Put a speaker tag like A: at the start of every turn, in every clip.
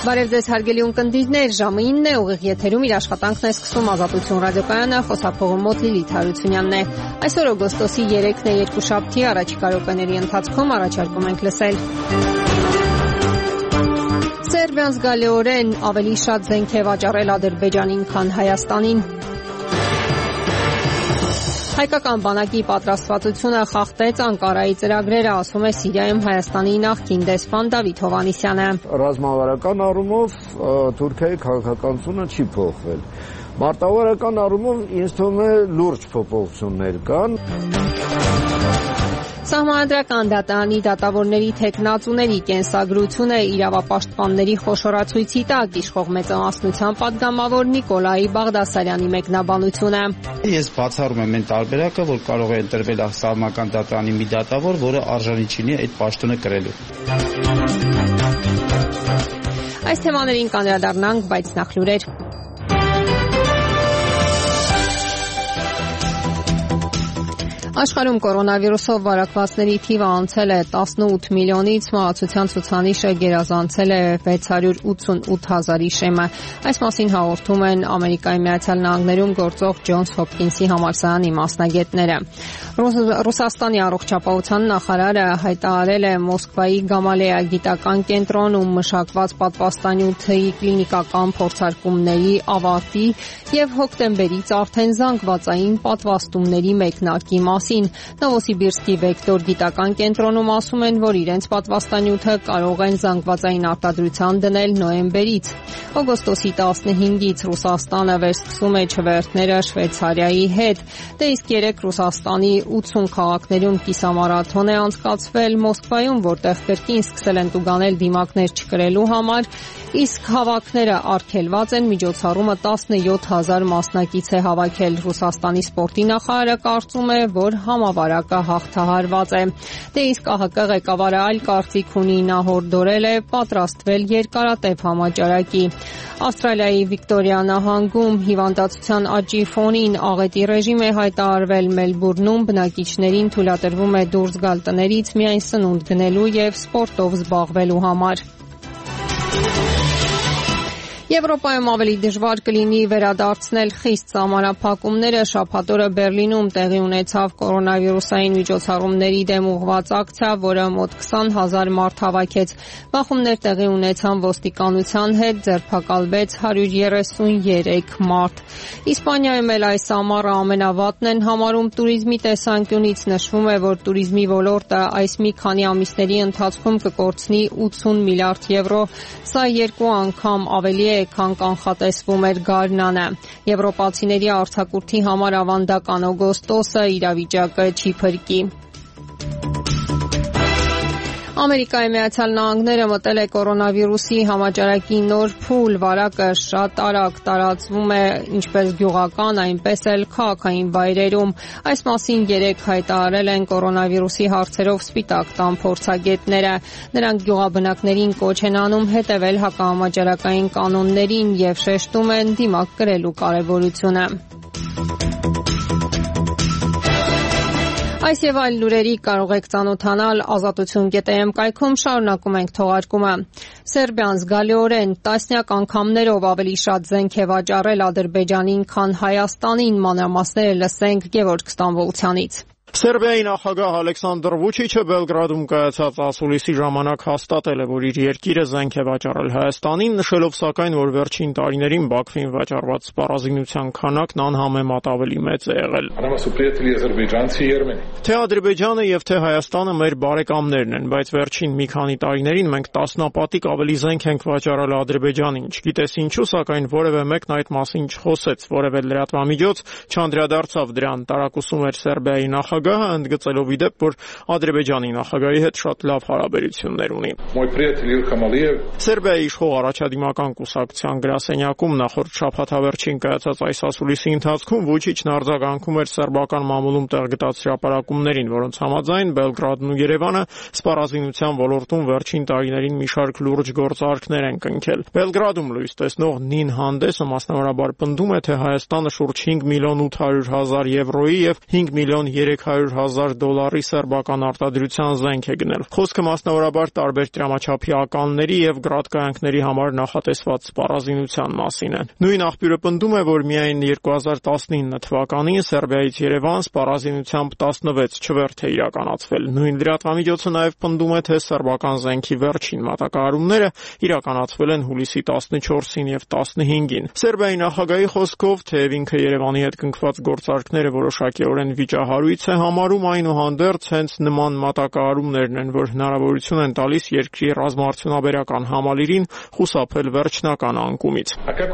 A: Բարև ձեզ հարգելի ունկնդիրներ, ժամը 9 է, ուղիղ եթերում իր աշխատանքն է սկսում Ազատություն ռադիոկայանը, խոսափողը մոտ Լիլիթ Հարությունյանն է։ Այսօր օգոստոսի 3-ն է, երկուշաբթի, առաջիկա րոպեների ընթացքում առաջարկում ենք լսել. Սերբիան զգալիորեն ավելի շատ զենք է վաճառել Ադրբեջանին, քան Հայաստանին։ Հայկական բանակի պատրաստվածությունը խախտեց Անկարայի ծրագրերը, ասում է Սիրիայում Հայաստանի նախկին դեսպան Դավիթ Հովհաննիսյանը։
B: Ռազմավարական առումով Թուրքիայի քաղաքականությունը չի փոխվել։ Մարտավարական առումով ինձ թվում է լուրջ փոփոխություններ կան։
A: Սահմանադրական դատարանի դատավորների թեկնածուների կենսագրությունը իրավապաշտպանների խոշորացույցի տակ իշխող մեծամասնության պատգամավոր Նիկոլայ Բաղդասարյանի մեկնաբանությունը։
C: Ես բացառում եմ այն տարբերակը, որ կարող է ընտրվել սահմանադրական դատարանի մի դատավոր, որը արժանի չլինի այդ պաշտոնը կրելու։
A: Այս թեմաներին կանդրադառնանք, բայց նախ լուրեր։ Աշխարհում կորոնավիրուսով վարակվածների թիվը անցել է 18 միլիոնից, մահացության ցուցանիշը գերազանցել է 688 հազարի շեմը։ Այս մասին հաղորդում են Ամերիկայի Միացյալ Նահանգներում գործող Ջոնս Հոփքինսի համալսարանի մասնագետները։ Ռուսաստանի առողջապահության նախարարը հայտարարել է Մոսկվայի Գամալեա գիտական կենտրոնում մշակված պատվաստանյութի կլինիկական փորձարկումների ավարտի եւ հոկտեմբերից արդեն զանգվածային պատվաստումների մեկնարկի մասին։ Նովոսիբիրսկի Վեկտոր գիտական կենտրոնում ասում են, որ իրենց պատվաստանյութը կարող են զանգվածային արտադրության դնել նոյեմբերից։ Օգոստոսի 15-ից Ռուսաստանը վերսկսում է չվերթները Շվեյցարիայի հետ։ Դե իսկ երեք Ռուսաստանի 80 քաղաքներում կիսամարաթոն է անցկացվել Մոսկվայում, որտեղ կրկին սկսել են տուգանել դիմակներ չկրելու համար, իսկ հավաքները արգելված են, միջոցառումը 17,000 մասնակից է հավաքել։ Ռուսաստանի սպորտի նախարարը կարծում է, որ համավարակը հաղթահարված է։ Դե իսկ ԱՀԿ ղեկավարը այլ կարծիք ունի, նա հորդորել է պատրաստվել երկարատև համաճարակի։ Ավստրալիայի Վիկտորիա նահանգում հիվանդացության աճի ֆոնին աղետի ռեժիմ է հայտարարվել Մելբուրնում, բնակիչներին թույլատրվում է դուրս գալ տներից միայն սնունդ գնելու եւ սպորտով զբաղվելու համար։ Եվրոպայում ավելի դժվար կլինի վերադարձնել խիստ սահմանափակումները։ Շաբաթ օրը Բերլինում տեղի ունեցավ կորոնավիրուսային միջոցառումների դեմ ուղղված ակցիա, որը մոտ 20,000 մարդ հավաքեց։ Բախումներ տեղի ունեցան ոստիկանության հետ, ձերբակալվեց 133 մարդ։ Իսպանիայում էլ այս ամառը ամենավատն են համարում туриզմի տեսանկյունից։ Նշվում է, որ туриզմի ոլորտը այս մի քանի ամիսների ընթացքում կկորցնի 80 միլիարդ եվրո։ Սա երկու անգամ ավելի է, քան կանխատեսվում էր գարնանը։ Եվրոպացիների արձակուրդի համար ավանդական օգոստոսը իրավիճակը չի փրկի։ Ամերիկայի Միացյալ Նահանգները մտել է կորոնավիրուսի համաճարակի նոր փուլ, վարակը շատ արագ տարածվում է ինչպես գյուղական, այնպես էլ քաղաքային վայրերում։ Այս մասին երեկ հայտարարել են կորոնավիրուսի հարցերով Սպիտակ տան փորձագետները։ Նրանք գյուղաբնակներին կոչ են անում հետևել հակահամաճարակային կանոններին եւ շեշտում են դիմակ կրելու կարեւորությունը։ Այս եւ այլ լուրերի կարող եք ծանոթանալ azatutun.am կայքում, շարունակում ենք թողարկումը։ Սերբիան զգալիորեն տասնյակ անգամներով ավելի շատ զենք է վաճառել Ադրբեջանին, քան Հայաստանին, մանրամասները լսենք Գևորգ Ստամբոլցյանից։
D: Սերբիայի նախագահ Ալեքսանդր Վուչիչը Բելգրադում կայացած ասուլիսի ժամանակ հաստատել է, որ իր երկիրը զենք է վաճառել Հայաստանին, նշելով սակայն, որ վերջին տարիներին Բաքվին վաճառված սպառազինության քանակն անհամեմատ ավելի մեծ է եղել։ Թե Ադրբեջանը եւ թե Հայաստանը մեր բարեկամներն են, բայց վերջին մի քանի տարիներին մենք տասնապատիկ ավելի զենք ենք վաճառել Ադրբեջանին։ Չգիտես ինչու, սակայն որևէ մեկն այդ մասին չխոսեց, որևէ լրատվամիջոց չանդրադարձավ դրան, տարակուսում էր Սերբիայի նախագահը, ընդգծելով իդեպ, որ Ադրբեջանի նախագահի հետ շատ լավ հարաբերություններ ունի։ Սերբիայի իշխող առաջադիմական կուսակցության գրասենյակում նախորդ շաբաթավերջին կայացած այս ասուլիսի ընթացքում Վուչիչն արձագանքում էր սերբական մամուլում տեղ գտած հրապարակումներին, որոնց համաձայն Բելգրադն ու Երևանը սպառազինության ոլորտում վերջին տարիներին մի շարք լուրջ գործարքներ են կնքել։ Բելգրադում լույս տեսնող նին հանդեսը մասնավորաբար պնդում է, թե Հայաստանը շուրջ 5 միլիոն 800 հազար եվրոյի եւ 5 միլիոն $700,000 սերբական արտադրության զենք է գնել։ Խոսքը մասնավորաբար տարբեր տրամաչափի ականների եւ գրադկայանքների համար նախատեսված սպառազինության մասին է։ Նույն աղբյուրը պնդում է, որ միայն 2019 թվականին Սերբիայից Երևան սպառազինությամբ 16 չվերթ է իրականացվել։ Նույն լրատվամիջոցը նաեւ պնդում է, թե սերբական զենքի վերջին մատակարարումները իրականացվել են հուլիսի 14-ին եւ 15-ին։ Սերբիայի նախագահի խոսքով, թեև ինքը Երևանի հետ կնքված գործարքները որոշակիորեն վիճահարույց է համարում, այնուհանդերձ հենց նման մատակարարումներն են, որ հնարավորություն են տալիս երկրի ռազմաարդյունաբերական համալիրին խուսափել վերջնական անկումից։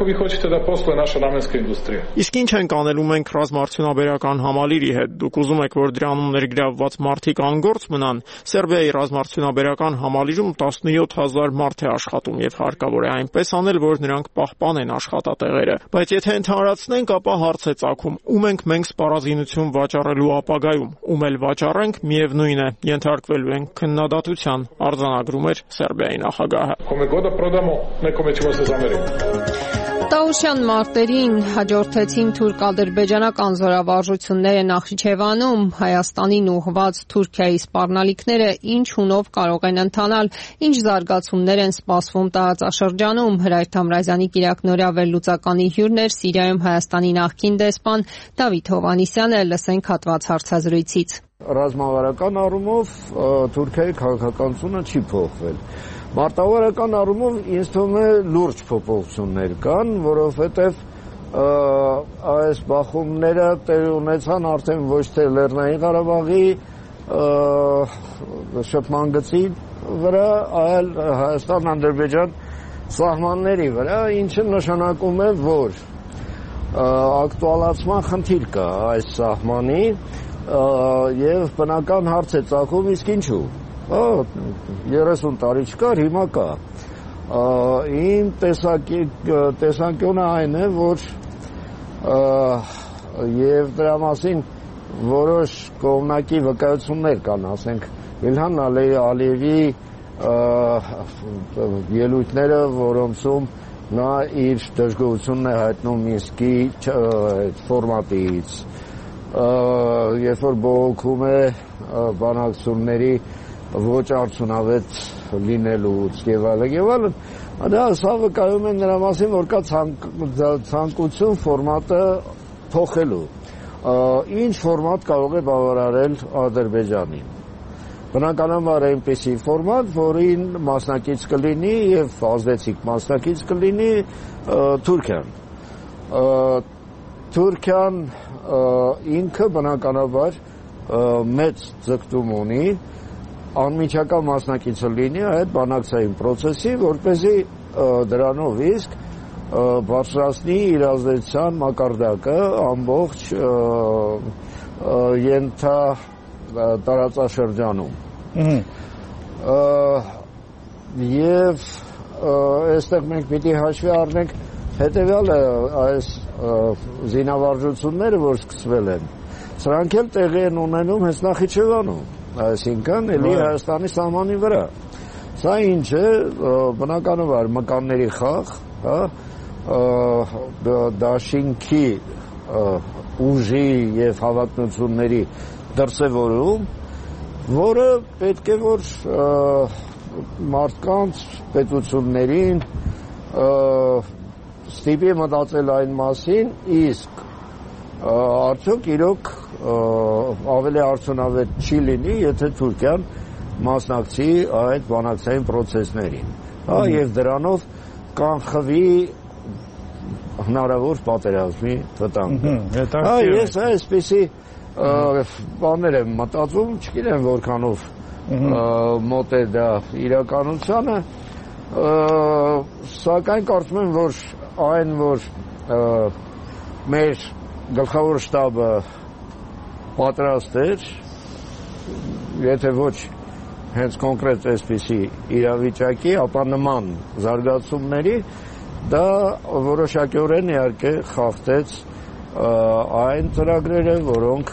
D: Իսկ ինչ ենք անելու մենք ռազմաարդյունաբերական համալիրի հետ։ Դուք ուզում եք, որ դրանում ներգրավված մարդիկ անգործ մնան։ Սերբիայի ռազմաարդյունաբերական համալիրում 17,000 մարդ է աշխատում եւ հարկավոր է այնպես անել, որ նրանք պահպանեն աշխատատեղերը։ Բայց եթե ընդհանրացնենք, ապա հարց է ծագում. ում ենք մենք սպառազինություն վաճառելու ապագայում, ում էլ վաճառենք, միևնույն է, ենթարկվելու ենք քննադատության, արձանագրում էր Սերբիայի նախագահը։
A: Տաուշյան մարտերին հաջորդեցին թուրք-ադրբեջանական զորավարժությունները Նախիջևանում, Հայաստանին ուղղված Թուրքիայի սպառնալիքները ինչ հունով կարող են ընթանալ, ինչ զարգացումներ են սպասվում տարածաշրջանում։ Հրայր Թամրազյանի կիրակնօրյա վերլուծականի հյուրն էր Սիրիայում Հայաստանի նախկին դեսպան Դավիթ Հովհաննիսյանը, լսենք հատված հարցազրույցից։
B: Ռազմավարական առումով Թուրքիայի քաղաքականությունը չի փոխվել։ Մարտավարական առումով ինձ թվում է լուրջ փոփոխություններ կան, որովհետև այս բախումները տեղի ունեցան արդեն ոչ թե Լեռնային Ղարաբաղի շփման գծի վրա, այլ Հայաստան-Ադրբեջան սահմանների վրա, ինչը նշանակում է, որ ակտուալացման խնդիր կա այս սահմանի եւ բնական հարց է ծագում, իսկ ինչու։ 30 տարի չկար, հիմա կա։ Իմ տեսանկյունը այն է, որ եւ դրա մասին որոշ կողմնակի վկայություններ կան, ասենք Իլհան Ալիևի ելույթները, որոնցում նա իր դժգոհությունն է հայտնում Մինսկի ֆորմատից, երբ որ բողոքում է բանակցությունների ոչ արդյունավետ լինելուց եւ այլն, դա սա վկայում է նրա մասին, որ կա ցանկություն ֆորմատը փոխելու։ Ինչ ֆորմատ կարող է բավարարել Ադրբեջանին։ Բնականաբար այնպիսի ֆորմատ, որին մասնակից կլինի եւ ազդեցիկ մասնակից կլինի Թուրքիան։ Թուրքիան ինքը բնականաբար մեծ ձգտում ունի անմիջական մասնակիցը լինի այդ բանակցային process-ի, որպեսզի դրանով իսկ բարձրացնի իր ազդեցության մակարդակը ամբողջ տարածաշրջանում։ Եվ այստեղ մենք պիտի հաշվի առնենք հետևյալը, այս զինավարժությունները, որ սկսվել են, սրանք էլ տեղի են ունենում հենց Նախիջևանում, այսինքն էլի Հայաստանի սահմանի վրա։ Սա ինչ է, բնականաբար մկանների խաղ, դաշինքի ուժի եւ հավակնությունների դրսևորում, որը պետք է որ մարդկանց պետություններին ստիպի մտածել այն մասին, իսկ արդյոք իրոք ավելի արդյունավետ չի լինի, եթե Թուրքիան մասնակցի այդ բանակցային process-ներին, եւ դրանով կանխվի հնարավոր պատերազմի վտանգը։ Ես այսպեսի բաներ եմ մտածում, չգիտեմ որքանով մոտ է դա իրականությանը, սակայն կարծում եմ, որ այն, որ մեր գլխավոր շտաբը պատրաստ էր, եթե ոչ հենց կոնկրետ այսպիսի իրավիճակի, ապա նման զարգացումների, դա որոշակիորեն իհարկե խախտեց այն ծրագրերը, որոնք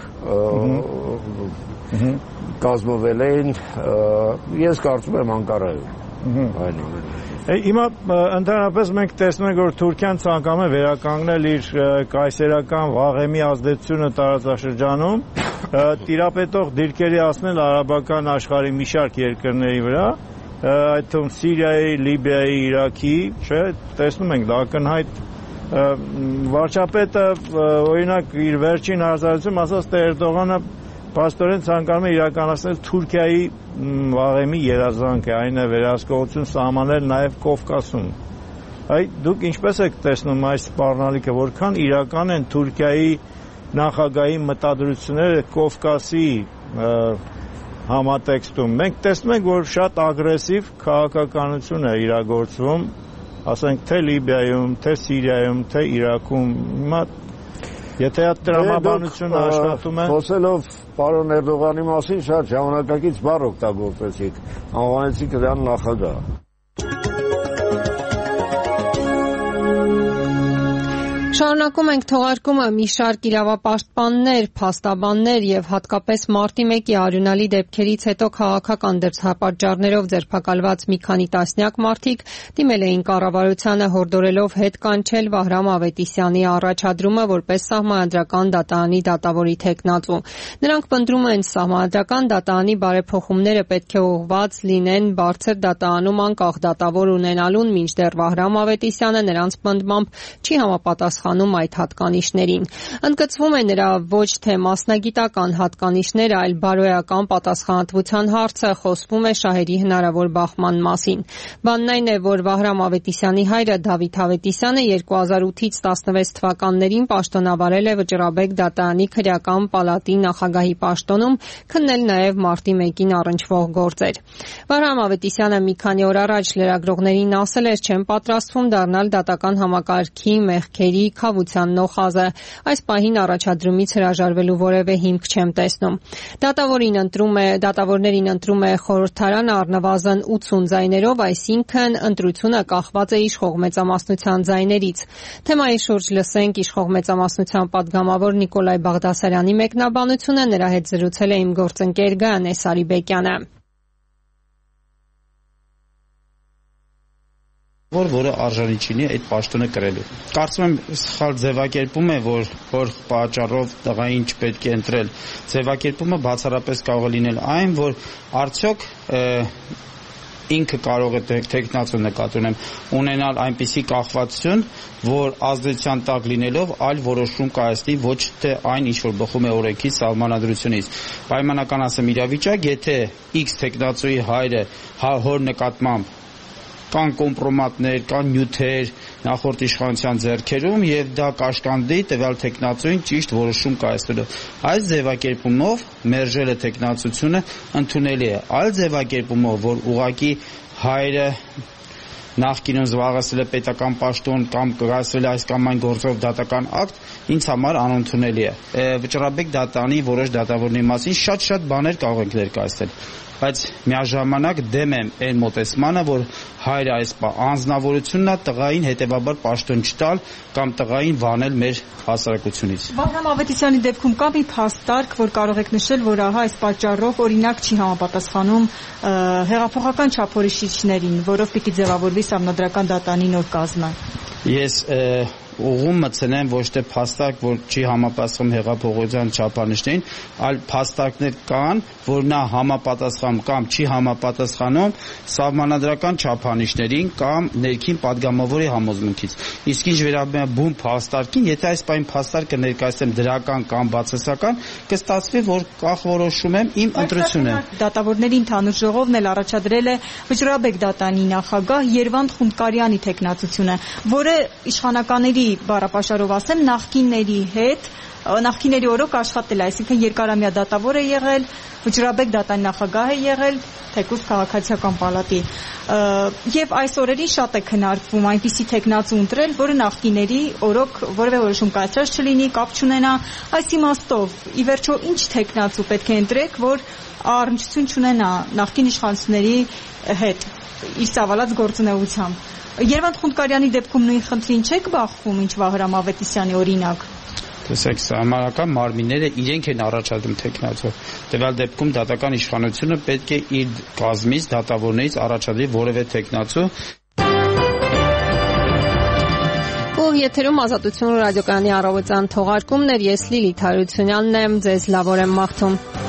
B: կազմվել էին, ես կարծում եմ Անկարայում։
E: Հիմա ընդհանրապես մենք տեսնում ենք, որ Թուրքիան ցանկանում է վերականգնել իր կայսերական վաղեմի ազդեցությունը տարածաշրջանում տիրապետող դիրքերի ասնել արաբական աշխարհի մի շարք երկրների վրա, այդ թվում Սիրիայի, Լիբիայի, Իրաքի, չէ, տեսնում ենք դա ակնհայտ վարչապետը օրինակ իր վերջին հարցազրույցում ասաց, թե Էրդողանը փաստորեն ցանկանում է իրականացնել Թուրքիայի վաղեմի երազանքը, այն է վերահսկողություն սահմանել նաև Կովկասում։ Դուք ինչպես եք տեսնում այս սպառնալիքը, որքան իրական են Թուրքիայի նախագահի մտադրությունները Կովկասի համատեքստում։ Մենք տեսնում ենք, որ շատ ագրեսիվ քաղաքականություն է իրագործվում, ասենք թե Լիբիայում, թե Սիրիայում, թե Իրաքում։ Հիմա եթե այդ տրամաբանությունը աշխատում է,
B: խոսելով պարոն Էրդողանի մասին շատ ժամանակակից բառ օգտագործեցիք, անվանեցիք նրան նախագահ։
A: Շարունակում ենք թողարկումը մի շարք իրավապաշտպաններ, փաստաբաններ եւ հատկապես մարտի 1-ի արյունալի դեպքերից հետո քաղաքական դրդապատճառներով ձերբակալված մի քանի տասնյակ մարդիկ դիմել էին կառավարությանը հորդորելով հետ կանչել Վահրամ Ավետիսյանի առաջադրումը որպես սահմանադրական դատարանի դատավորի թեկնածու։ Նրանք պնդում են սահմանադրական դատարանի բարեփոխումները պետք է ուղղված լինեն բարձր դատարանում անկախ դատավոր ունենալուն, մինչդեռ Վահրամ Ավետիսյանը նրանց պնդմամբ չի համապատասխանում այդ հատկանիշներին։ Ընդգծվում է նրա ոչ թե մասնագիտական հատկանիշները, այլ բարոյական պատասխանատվության հարցը, խոսվում է շահերի հնարավոր բախման մասին։ Բանն այն է, որ Վահրամ Ավետիսյանի հայրը Դավիթ Ավետիսյանը 2008-ից 16 թվականներին պաշտոնավարել է Վճռաբեկ դատարանի քրեական պալատի նախագահի պաշտոնում, քննել նաև մարտի 1-ին առնչվող գործեր։ Վահրամ Ավետիսյանը մի քանի օր առաջ լրագրողներին ասել էր, չեմ պատրաստվում դառնալ դատական համակարգի մեղքերի քավության նոխազը։ Այս պահին առաջադրումից հրաժարվելու որևէ հիմք չեմ տեսնում։ Դատավորներին ընտրում է խորհրդարանը առնվազն 80 ձայներով, այսինքն ընտրությունը կախված է իշխող մեծամասնության ձայներից։ Թեմայի շուրջ լսենք իշխող մեծամասնության պատգամավոր Նիկոլայ Բաղդասարյանի մեկնաբանությունը, նրա հետ զրուցել է իմ գործընկեր Գայանե Սարիբեկյանը։
C: Որը արժանի չինի այդ պաշտոնը կրելու։ Կարծում եմ սխալ ձևակերպում է, որ պատճառով տղային չպետք է ընտրել։ Ձևակերպումը բացառապես կարող է լինել այն, որ արդյոք ինքը կարող է թեկնածու նկատի ունեմ ունենալ այնպիսի կախվածություն, որ ազդեցության տակ լինելով այլ որոշում կայացնի, ոչ թե այն, ինչ որ բխում է օրենքի սահմանադրությունից։ Պայմանական ասեմ իրավիճակ, եթե X թեկնածուի հայրը հոր նկատմամբ կան կոմպրոմատներ, կան նյութեր նախորդ իշխանության ձեռքերում եւ դա կաշկանդի տվյալ թեկնածուին ճիշտ որոշում կայացնելու։ Այս ձևակերպումով մերժելը թեկնածությունը ընդունելի է։ Այլ ձևակերպումով, որ ուղղակի հայրը նախկինում զբաղեցրել է պետական պաշտոն կամ կայացրել է այս կամ այն գործով դատական ակտ, ինձ համար անընդունելի է։ Վճռաբեկ դատարանի որոշ դատավորների մասին շատ բաներ կարող ենք ներկայացնել, բայց միաժամանակ դեմ եմ այն մոտեցմանը, որ հայրը այս անձնավորությունն է տղային հետևաբար պաշտոն չտալ կամ տղային վանել մեր հասարակությունից։
F: Վահրամ Ավետիսյանի դեպքում կա մի փաստարկ, որ կարող եք նշել, որ ահա այս պատճառով օրինակ չի համապատասխանում հեղափոխական չափորոշիչներին, որով պիտի ձևավորվի սահմանադրական դատարանի նոր կազմը։ Ես
C: ուղում մտցնեմ ոչ թե փաստարկ, որ չի համապատասխանում հեղափոխության չափանիշներին, այլ փաստարկներ կան, որ նա համապատասխանում կամ չի համապատասխանում սահմանադրական չափանիշներին կամ ներքին падգամավորի համոզմունքից։ Իսկ ինչ վերաբերում է բուն փաստարկին, եթե այս պայն փաստարկը ներկայացնեմ դրական կամ բացասական, կստացվի, որ կանխորոշում եմ իմ ընտրությունը։
F: Դատավորների ընդհանուր ժողովն էլ առաջադրել է Վճռաբեկ դատարանի նախագահ Երվանդ Խունդկարյանի թեկնածությունը, որը իշխանականների բառապաշարով ասեմ նախկինների օրոք աշխատել է, այսինքն երկարամյա դատավոր է եղել, Վճռաբեկ դատարանի նախագահ է եղել, թեկուզ քաղաքացիական պալատի։ Եվ այս օրերին շատ է քննարկվում այնպիսի թեկնածու ընտրել, որը նախկիների օրոք որևէ որոշում կայացրած չլինի, կապ չունենա։ Այս իմաստով, ի վերջո, ինչ թեկնածու պետք է ընտրեք, որ առնչություն չունենա նախկին իշխանությունների հետ իր ծավալած գործունեությամբ։ Երվանդ Խունդկարյանի դեպքում նույն խնդրին չեք բախվում, ինչ Վահրամ Ավետիսյանի օրինակ։
C: Տեսեք, սահմանական մարմինները իրենք են առաջադրում թեկնածու։ Տվյալ դեպքում դատական իշխանությունը պետք է իր կազմից դատավորներից առաջադրի որևէ թեկնածու։
A: Եթերում Ազատություն ռադիոկայանի առավոտյան թողարկումն էր, ես Լիլիթ Հարությունյանն եմ, ձեզ լավ օր եմ մաղթում։